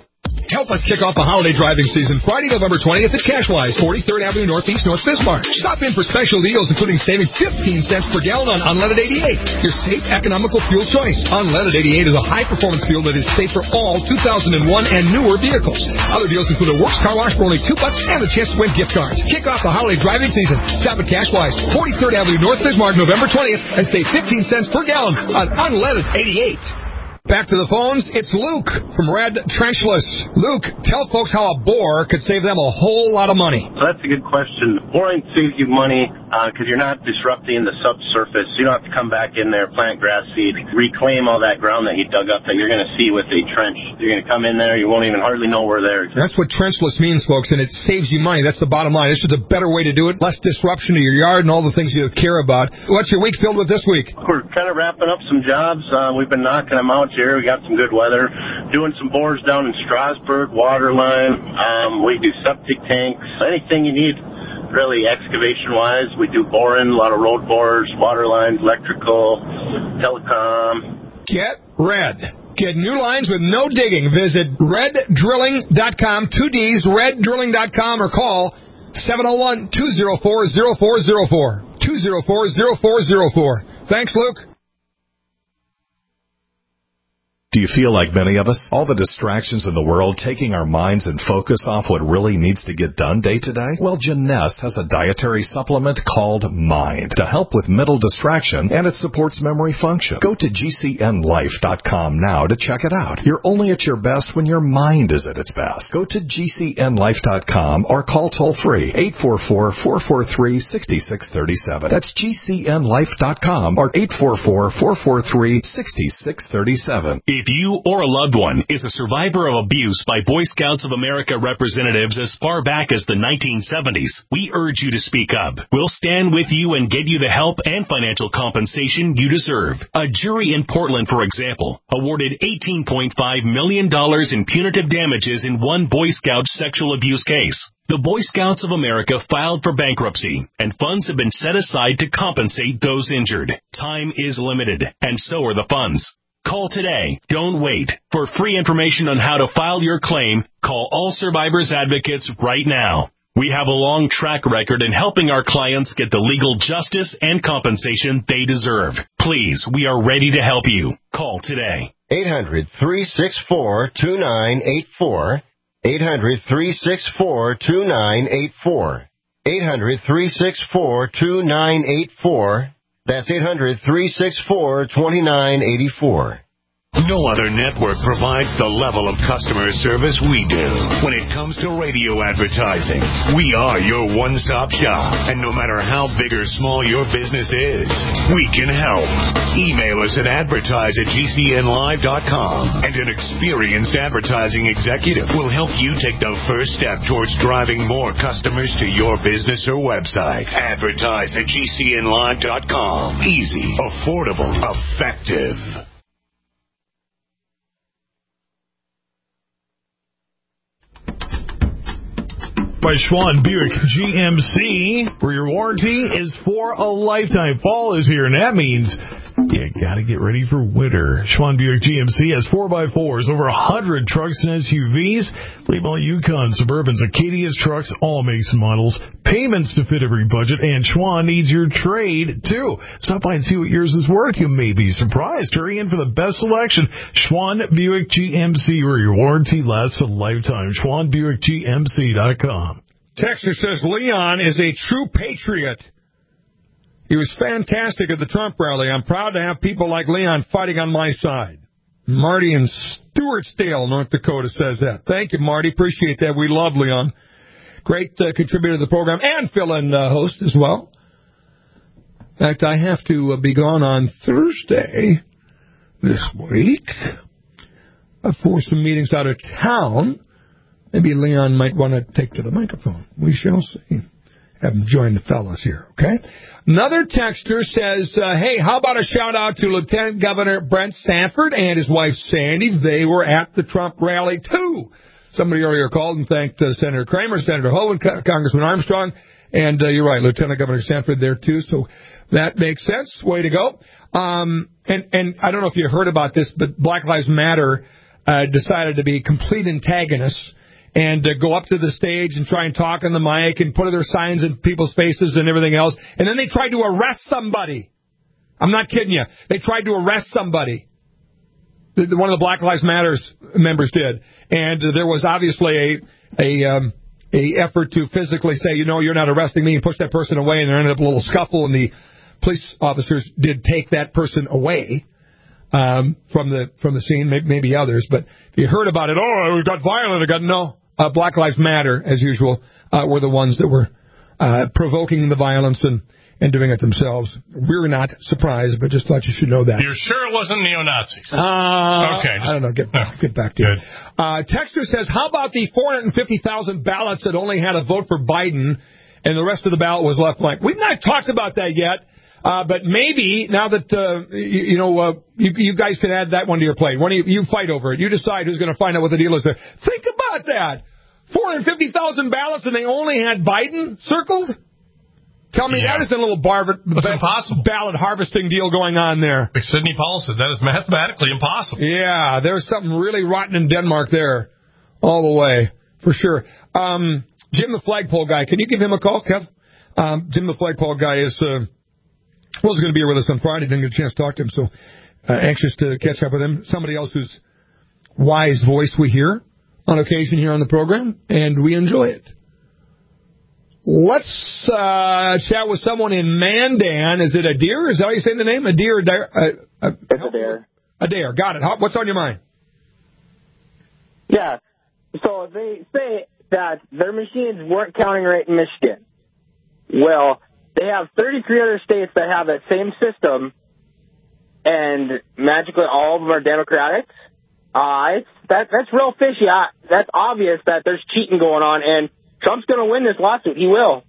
Help us kick off the holiday driving season Friday, November twentieth at Cashwise, forty-third Avenue Northeast, North Bismarck. Stop in for special deals, including saving fifteen cents per gallon on unleaded eighty-eight. Your safe, economical fuel choice. Unleaded eighty-eight is a high-performance fuel that is safe for all two thousand one and newer vehicles. Other deals include a Works Car Wash for only two bucks and a chance to win gift cards. Kick off the holiday driving season. Stop at Cashwise, forty-third Avenue North Bismarck, November twentieth, and save fifteen cents per gallon on unleaded eighty-eight. Back to the phones, it's Luke from Red Trenchless. Luke, tell folks how a bore could save them a whole lot of money. So that's a good question. Boring saves you money because uh, you're not disrupting the subsurface. You don't have to come back in there, plant grass seed, reclaim all that ground that you dug up that you're going to see with a trench. You're going to come in there, you won't even hardly know we're there. That's what trenchless means, folks, and it saves you money. That's the bottom line. This is a better way to do it, less disruption to your yard and all the things you care about. What's your week filled with this week? We're kind of wrapping up some jobs. Uh, we've been knocking them out here. We got some good weather. Doing some bores down in Strasburg, water line. Um, we do septic tanks. Anything you need, really, excavation-wise. We do boring, a lot of road bores, water lines, electrical, telecom. Get red. Get new lines with no digging. Visit red drilling dot com, two D's, red drilling dot com, or call seven oh one, two oh four, oh four oh four, two oh four, oh four oh four. Thanks, Luke. Do you feel like many of us? All the distractions in the world taking our minds and focus off what really needs to get done day to day? Well, Jeunesse has a dietary supplement called Mind to help with mental distraction, and it supports memory function. Go to G C N life dot com now to check it out. You're only at your best when your mind is at its best. Go to G C N life dot com or call toll-free eight four four, four four three, six six three seven. That's G C N life dot com or eight four four, four four three, six six three seven. If you or a loved one is a survivor of abuse by Boy Scouts of America representatives as far back as the nineteen seventies, we urge you to speak up. We'll stand with you and get you the help and financial compensation you deserve. A jury in Portland, for example, awarded eighteen point five million dollars in punitive damages in one Boy Scout sexual abuse case. The Boy Scouts of America filed for bankruptcy, and funds have been set aside to compensate those injured. Time is limited, and so are the funds. Call today. Don't wait. For free information on how to file your claim, call All Survivors Advocates right now. We have a long track record in helping our clients get the legal justice and compensation they deserve. Please, we are ready to help you. Call today. eight hundred, three six four, two nine eight four. eight hundred, three six four, two nine eight four. eight hundred, three six four, two nine eight four. That's eight hundred, three six four, two nine eight four. No other network provides the level of customer service we do. When it comes to radio advertising, we are your one-stop shop. And no matter how big or small your business is, we can help. Email us at advertise at G C N live dot com, and an experienced advertising executive will help you take the first step towards driving more customers to your business or website. Advertise at G C N live dot com. Easy, affordable, effective. By Schwann Buick G M C, where your warranty is for a lifetime. Fall is here, and that means you gotta get ready for winter. Schwann Buick G M C has four by fours, over one hundred trucks and S U Vs, Lima Yukon, Suburbans, Acadias trucks, all makes and models, payments to fit every budget, and Schwann needs your trade, too. Stop by and see what yours is worth. You may be surprised. Hurry in for the best selection. Schwann Buick G M C, where your warranty lasts a lifetime. Schwann Buick G M C dot com. Texter says Leon is a true patriot. He was fantastic at the Trump rally. I'm proud to have people like Leon fighting on my side. Marty in Stewartsdale, North Dakota says that. Thank you, Marty. Appreciate that. We love Leon. Great uh, contributor to the program and fill-in uh, host as well. In fact, I have to uh, be gone on Thursday this week uh, for some meetings out of town. Maybe Leon might want to take to the microphone. We shall see. Have him join the fellas here, okay? Another texter says, uh, hey, how about a shout-out to Lieutenant Governor Brent Sanford and his wife Sandy? They were at the Trump rally, too. Somebody earlier called and thanked uh, Senator Kramer, Senator Hoven, Co- Congressman Armstrong, and uh, you're right, Lieutenant Governor Sanford there, too, so that makes sense. Way to go. Um, and, and I don't know if you heard about this, but Black Lives Matter uh, decided to be complete antagonists and uh, go up to the stage and try and talk on the mic and put their signs in people's faces and everything else. And then they tried to arrest somebody. I'm not kidding you. They tried to arrest somebody. One of the Black Lives Matter members did. And uh, there was obviously a a, um, a effort to physically say, you know, you're not arresting me, and push that person away. And there ended up a little scuffle, and the police officers did take that person away um, from the from the scene, maybe, maybe others. But if you heard about it, oh, it got violent. It got no. Uh, Black Lives Matter, as usual, uh, were the ones that were uh, provoking the violence and, and doing it themselves. We're not surprised, but just thought you should know that. You're sure it wasn't neo-Nazis? Uh, okay. I don't know. Get, get back to you. Uh, Texter says, how about the four hundred fifty thousand ballots that only had a vote for Biden and the rest of the ballot was left blank? We've not talked about that yet. Uh, but maybe now that, uh, you, you know, uh, you, you guys can add that one to your plate. One of you, you fight over it. You decide who's going to find out what the deal is there. Think about that. four hundred fifty thousand ballots and they only had Biden circled? Tell me yeah. that isn't a little bar- impossible. ballot harvesting deal going on there. Like Sidney Powell said, that is mathematically impossible. Yeah, there's something really rotten in Denmark there. All the way, for sure. Um, Jim the flagpole guy, can you give him a call, Kev? Um, Jim the flagpole guy is... Uh, was going to be here with us on Friday. Didn't get a chance to talk to him, so uh, anxious to catch up with him. Somebody else whose wise voice we hear on occasion here on the program, and we enjoy it. Let's uh, chat with someone in Mandan. Is it Adair? Is that how you say the name? Adair? Adair uh, uh, it's Adair. Adair. Got it. What's on your mind? Yeah. So they say that their machines weren't counting right in Michigan. Well, they have thirty-three other states that have that same system, and magically all of them are Democratic. Uh, it's, that, that's real fishy. I, that's obvious that there's cheating going on, and Trump's going to win this lawsuit. He will.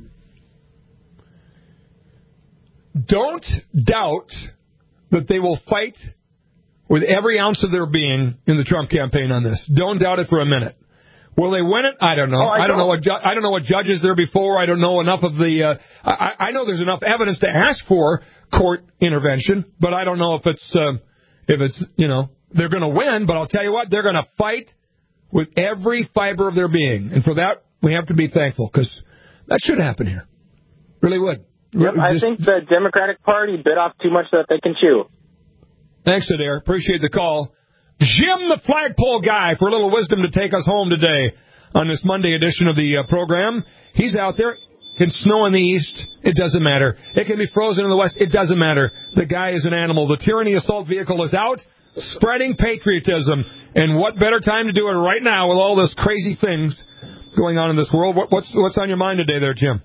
Don't doubt that they will fight with every ounce of their being in the Trump campaign on this. Don't doubt it for a minute. Will they win it? I don't know. Oh, I, I don't don't know what ju- I don't know what judges there before. I don't know enough of the. Uh, I, I know there's enough evidence to ask for court intervention, but I don't know if it's uh, if it's you know they're going to win. But I'll tell you what, they're going to fight with every fiber of their being, and for that we have to be thankful because that should happen here. Really would. Yep, Just, I think the Democratic Party bit off too much that they can chew. Thanks, Adair. Appreciate the call. Jim the flagpole guy for a little wisdom to take us home today on this Monday edition of the uh, program. He's out there. It can snow in the east. It doesn't matter. It can be frozen in the west. It doesn't matter. The guy is an animal. The Tyranny assault vehicle is out, spreading patriotism. And what better time to do it right now with all those crazy things going on in this world? What, what's what's on your mind today there, Jim?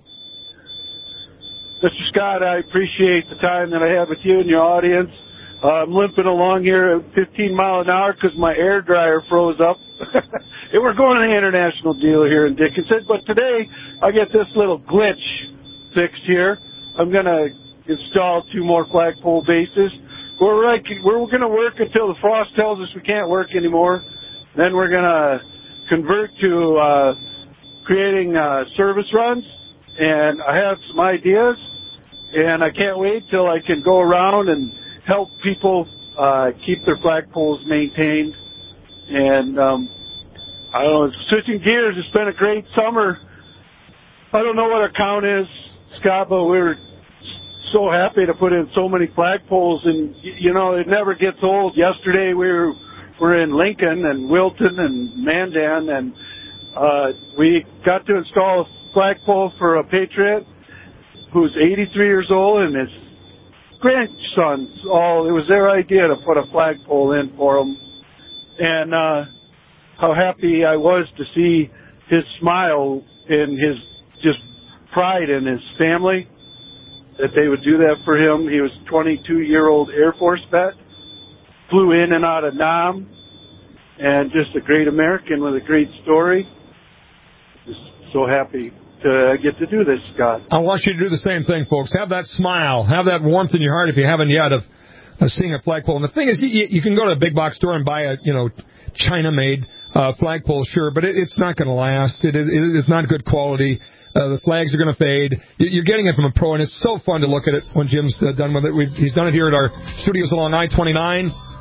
Mister Scott, I appreciate the time that I have with you and your audience. Uh, I'm limping along here at fifteen miles an hour because my air dryer froze up. And we're going to the international deal here in Dickinson. But today, I get this little glitch fixed here. I'm going to install two more flagpole bases. We're like, we're going to work until the frost tells us we can't work anymore. Then we're going to convert to uh, creating uh, service runs. And I have some ideas. And I can't wait till I can go around and help people uh, keep their flagpoles maintained. And um, I don't know, switching gears, it's been a great summer. I don't know what our count is, Scott, but we were so happy to put in so many flagpoles. And, you know, it never gets old. Yesterday we were, were in Lincoln and Wilton and Mandan, and uh, we got to install a flagpole for a patriot who's eighty-three years old, and his grandsons, all, it was their idea to put a flagpole in for him. And uh, how happy I was to see his smile and his just pride in his family, that they would do that for him. He was a twenty-two-year-old Air Force vet, flew in and out of Nam, and just a great American with a great story. Just so happy to get to do this, Scott. I want you to do the same thing, folks. Have that smile. Have that warmth in your heart if you haven't yet of, of seeing a flagpole. And the thing is, you, you can go to a big box store and buy a, you know, China-made uh, flagpole, sure, but it, it's not going to last. It is, it is not good quality. Uh, the flags are going to fade. You're getting it from a pro, and it's so fun to look at it when Jim's uh, done with it. We've, he's done it here at our studios along I twenty-nine.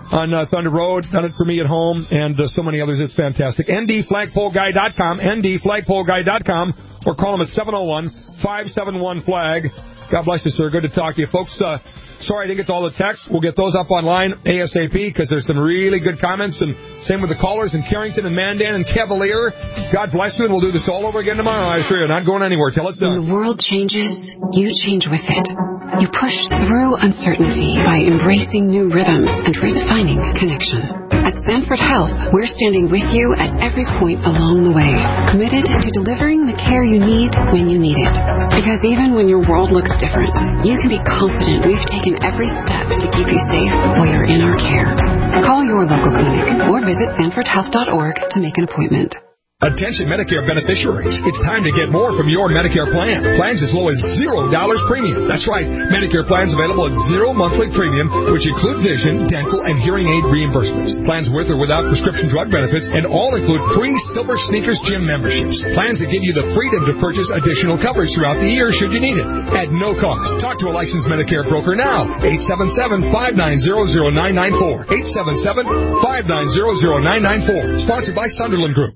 on uh, Thunder Road, done it for me at home, and uh, so many others. It's fantastic. N D flagpole guy dot com, N D flagpole guy dot com, or call him at seven oh one, five seven one, flag. God bless you, sir. Good to talk to you, folks. Uh, sorry I didn't get to all the texts. We'll get those up online ASAP because there's some really good comments, and same with the callers in Carrington and Mandan and Cavalier. God bless you, and we'll do this all over again tomorrow. I assure you, not going anywhere till it's done. When the world changes, you change with it. You push through uncertainty by embracing new rhythms and redefining connection. At Sanford Health, we're standing with you at every point along the way, committed to delivering the care you need when you need it. Because even when your world looks different, you can be confident we've taken every step to keep you safe while you're in our care. Call your local clinic or visit sanford health dot org to make an appointment. Attention Medicare beneficiaries. It's time to get more from your Medicare plan. Plans as low as zero dollars premium. That's right. Medicare plans available at zero monthly premium, which include vision, dental, and hearing aid reimbursements. Plans with or without prescription drug benefits, and all include free Silver Sneakers gym memberships. Plans that give you the freedom to purchase additional coverage throughout the year should you need it, at no cost. Talk to a licensed Medicare broker now. eight seven seven, five nine zero, zero nine nine four. eight seven seven, five nine zero, zero nine nine four. Sponsored by Sunderland Group.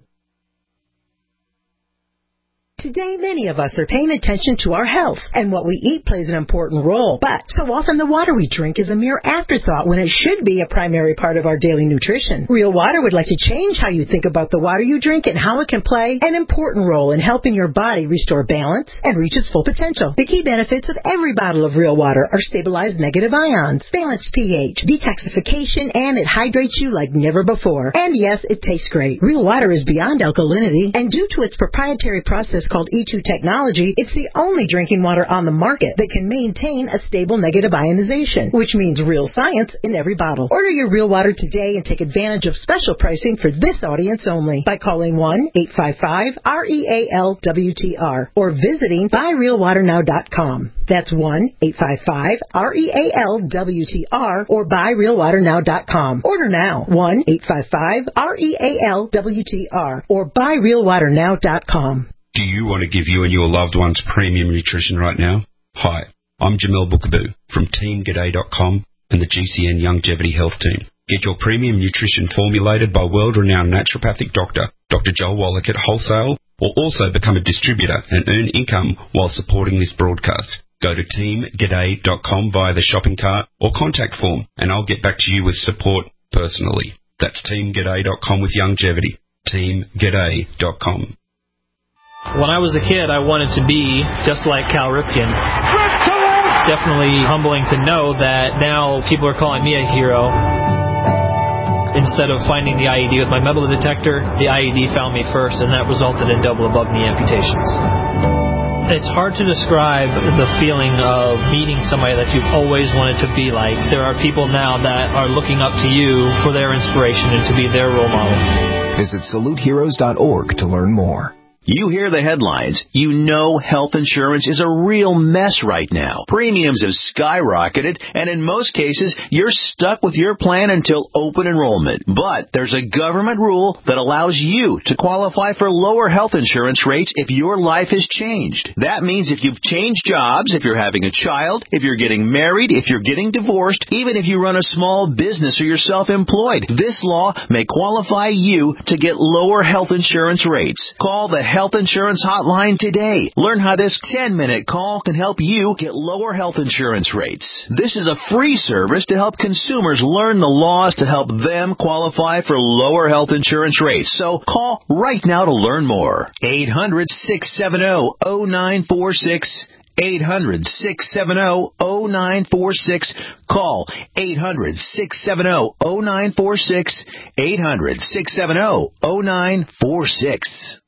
Today, many of us are paying attention to our health, and what we eat plays an important role. But so often the water we drink is a mere afterthought when it should be a primary part of our daily nutrition. Real Water would like to change how you think about the water you drink and how it can play an important role in helping your body restore balance and reach its full potential. The key benefits of every bottle of Real Water are stabilized negative ions, balanced pH, detoxification, and it hydrates you like never before. And yes, it tastes great. Real Water is beyond alkalinity, and due to its proprietary process called E two technology, it's the only drinking water on the market that can maintain a stable negative ionization, which means real science in every bottle. Order your Real Water today and take advantage of special pricing for this audience only by calling one eight five five, R E A L W T R or visiting buy real water now dot com. That's one eight five five, R E A L W T R or buy real water now dot com. Order now, one eight five five, R E A L W T R or buy real water now dot com. Do you want to give you and your loved ones premium nutrition right now? Hi, I'm Jamel Bookaboo from team g'day dot com and the G C N Longevity Health Team. Get your premium nutrition formulated by world-renowned naturopathic doctor, Doctor Joel Wallach at wholesale, or also become a distributor and earn income while supporting this broadcast. Go to team g'day dot com via the shopping cart or contact form, and I'll get back to you with support personally. That's team g'day dot com with longevity. team g'day dot com. When I was a kid, I wanted to be just like Cal Ripken. It's definitely humbling to know that now people are calling me a hero. Instead of finding the I E D with my metal detector, the I E D found me first, and that resulted in double above-knee amputations. It's hard to describe the feeling of meeting somebody that you've always wanted to be like. There are people now that are looking up to you for their inspiration and to be their role model. Visit salute heroes dot org to learn more. You hear the headlines. You know health insurance is a real mess right now. Premiums have skyrocketed, and in most cases, you're stuck with your plan until open enrollment. But there's a government rule that allows you to qualify for lower health insurance rates if your life has changed. That means if you've changed jobs, if you're having a child, if you're getting married, if you're getting divorced, even if you run a small business or you're self-employed, this law may qualify you to get lower health insurance rates. Call the Health Insurance Hotline today. Learn how this ten-minute call can help you get lower health insurance rates. This is a free service to help consumers learn the laws to help them qualify for lower health insurance rates. So call right now to learn more. eight hundred, six seven zero, zero nine four six. eight hundred, six seven zero, zero nine four six. Call eight hundred, six seven zero, zero nine four six. eight hundred, six seven zero, zero nine four six.